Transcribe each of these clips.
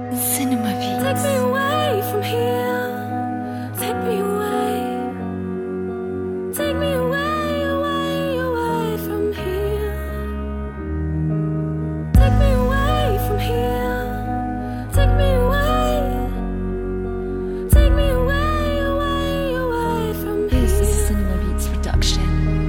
Cinema Beats. Take me away from here. Take me away. Take me away, away, away from here. Take me away from here. Take me away. Take me away, away, away from here. This is a Cinema Beats production.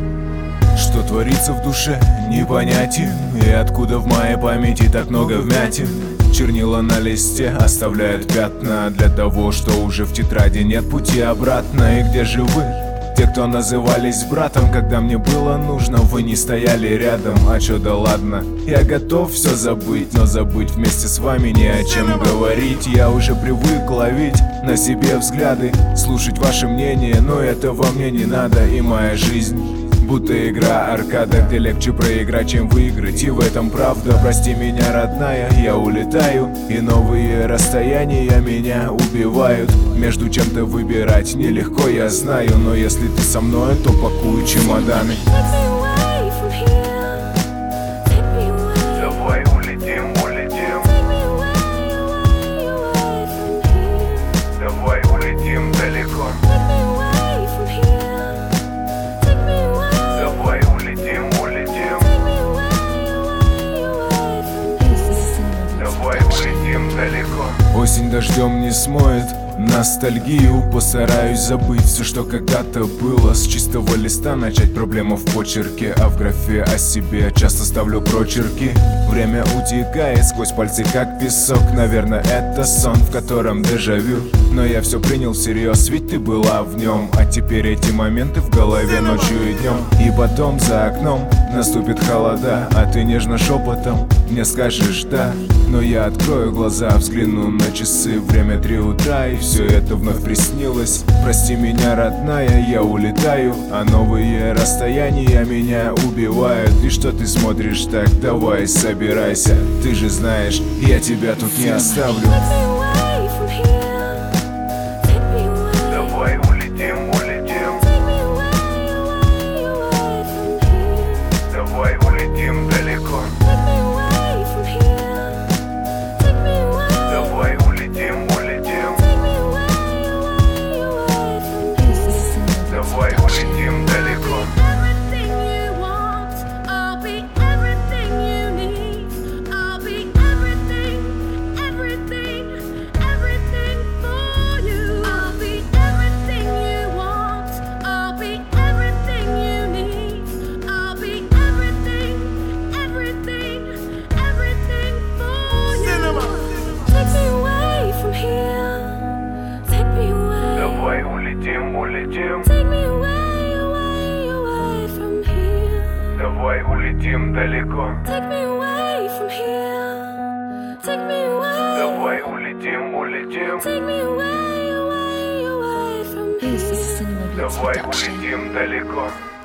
Что творится в душе, непонятен. И откуда в моей памяти так много вмятин. Чернила на листе оставляют пятна для того, что уже в тетради нет пути обратно. И где же вы? Те, кто назывались братом, когда мне было нужно, вы не стояли рядом. А чё, да ладно, я готов все забыть, но забыть вместе с вами не о чем говорить. Я уже привык ловить на себе взгляды, слушать ваше мнение, но этого мне не надо. И моя жизнь будто игра аркада, где легче проиграть, чем выиграть. И в этом правда, прости меня, родная, я улетаю. И новые расстояния меня убивают. Между чем-то выбирать нелегко, я знаю. Но если ты со мной, то пакуй чемоданы. Take me away from here. Take me away. Давай улетим, улетим. Take me away, away, away from here. Давай улетим далеко. Take me away from here. Take me away. Давай улетим, улетим. Take me away, away, away from here. This is a Cinema Beats Давай production. улетим далеко. Осень дождем не смоет ностальгию. Постараюсь забыть все, что когда-то было. С чистого листа начать проблему в почерке, а в графе о себе часто ставлю прочерки. Время утекает сквозь пальцы, как песок. Наверное, это сон, в котором дежавю. Но я все принял всерьез, ведь ты была в нем. А теперь эти моменты в голове ночью и днем. И потом за окном наступит холода, а ты нежно шепотом мне скажешь да. Но я открою глаза, взгляну на часы. Время 3 утра, и все это вновь приснилось. Прости меня, родная, я улетаю, а новые расстояния меня убивают. И что ты смотришь так? Давай, собирайся. Ты же знаешь, я тебя тут не оставлю. Take me away from here. Take me away. Давай улетим, улетим. Take me away, away, away from here. Давай улетим далеко. Take me away from here. Take me away. Давай улетим, улетим. Take me away, away, away from here. This is a Cinema Beats Давай production. улетим далеко. Everything you want, I'll be everything you need. I'll be everything, everything, everything for you. I'll be everything you want, I'll be everything you need. I'll be everything, everything, everything for you. Take me away from here. Take me away. Давай улетим, улетим. Take me away, away, away from here. Давай улетим далеко. Take me away from here. Take me away. Давай улетим, улетим. Take me away, away, away from This is here. a Cinema Beats Давай production. улетим далеко.